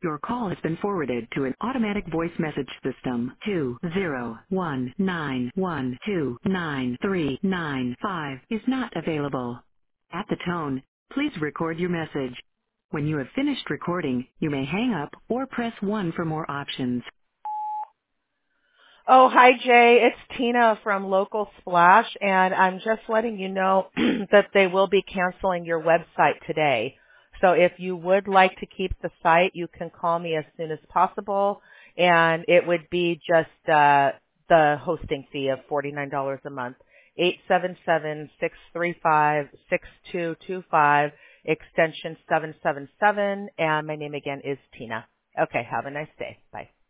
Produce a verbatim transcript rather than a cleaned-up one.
Your call has been forwarded to an automatic voice message system. two zero one nine one two nine three nine five is not available. At the tone, please record your message. When you have finished recording, you may hang up or press one for more options. Oh, hi Jay. It's Tina from Local Splash, and I'm just letting you know that they will be canceling your website today. So if you would like to keep the site, you can call me as soon as possible, and it would be just uh, the hosting fee of forty-nine dollars a month. eight seven seven, six three five, six two two five, extension seven seven seven, and my name again is Tina. Okay, have a nice day. Bye.